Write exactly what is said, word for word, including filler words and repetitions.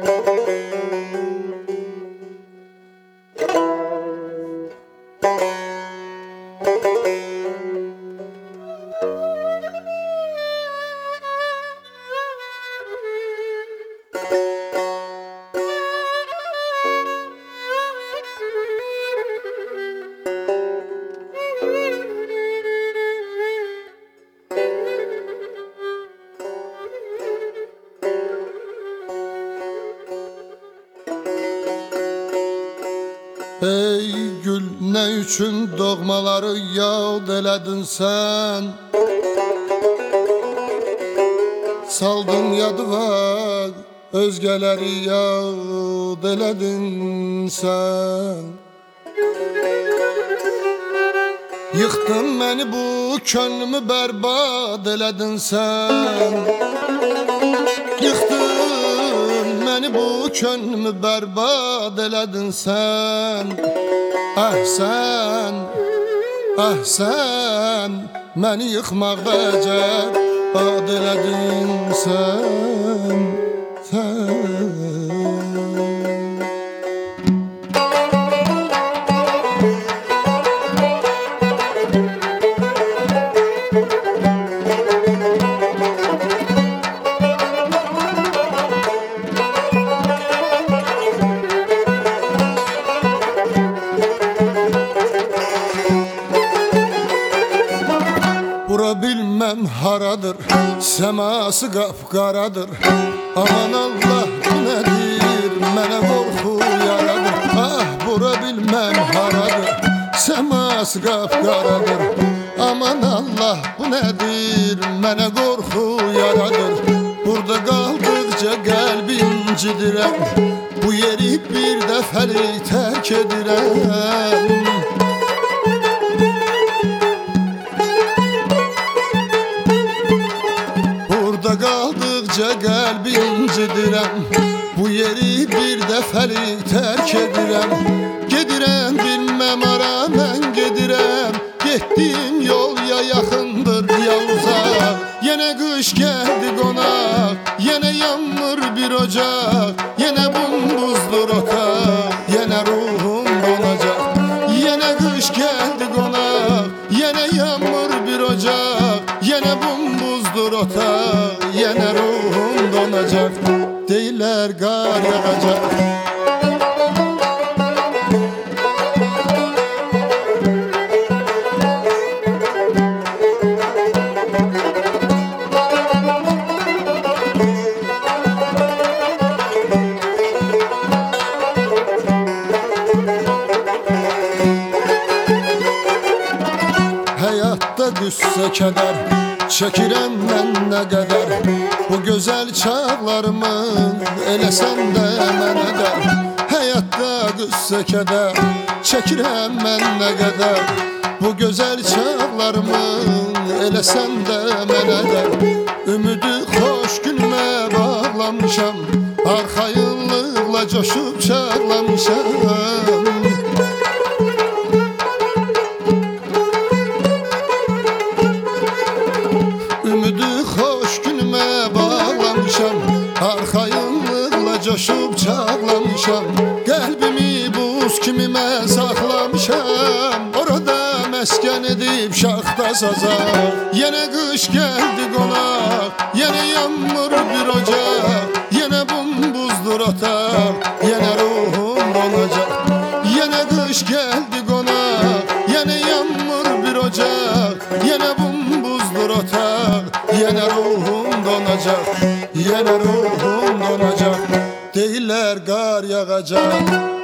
Ey gül, ne üçün doğmaları yad elədin sən? Saldın yadıva, özgələri yad elədin sən. Yıxdın məni bu könlümü bərbad elədin sən. Yıxdın məni bu könlümü bərbad elədin sən. Ah sən, ah sən, məni yıxmaqda əcəbad elədin sən, sən. Bura bilmem haradır, seması qapqaradır. Aman Allah, bu nədir, mənə qorxu yaradır. Ah, bura bilmem haradır, seması qapqaradır. Aman Allah, bu nədir, mənə qorxu yaradır. Burada qaldıqca qəlbi incidirəm, bu yeri bir dəfəli tərk edirəm. Qaldıqca qəlbi incidirəm, bu yeri bir dəfəli tərk edirəm. Gedirəm bilməm ara mən gedirəm, getdiyim yol ya yaxındır ya uzaq. Yenə qış gəldi qonaq, yenə yanmır bir ocaq. Yenə bumbuzdur otaq, yenə ruhum donacaq. Yenə qış gəldi qonaq, yenə yanmır bir ocaq. Yenə bumbuzdur otaq, yenə ruhum donacaq. Deyirlər qar yağacaq. Həyatda qüssə kədər çəkirəm mən nə qədər. Bu gözəl çağlarımın eləsən də mənə dər. Həyatda qüssə kədər çəkirəm mən nə qədər. Bu gözəl çağlarımın eləsən də mənə dər. Ümidi xoş günmə bağlamışam, arxayınlıqla coşub çağlamışam. Arxayınlıqla coşub çağlamışam. Qəlbimi buz kimi mən saxlamışam. Orada məskən edib şaxta sazaq. Yenə qış gəldi qonaq, yenə yanmır bir ocaq. Yenə bumbuzdur otaq, yenə ruhum donacaq. Yenə qış gəldi qonaq, yenə yanmır bir ocaq. Yenə bumbuzdur otaq, yenə ruhum donacaq. Yenə ruhum donacaq, deyirlər qar yağacaq.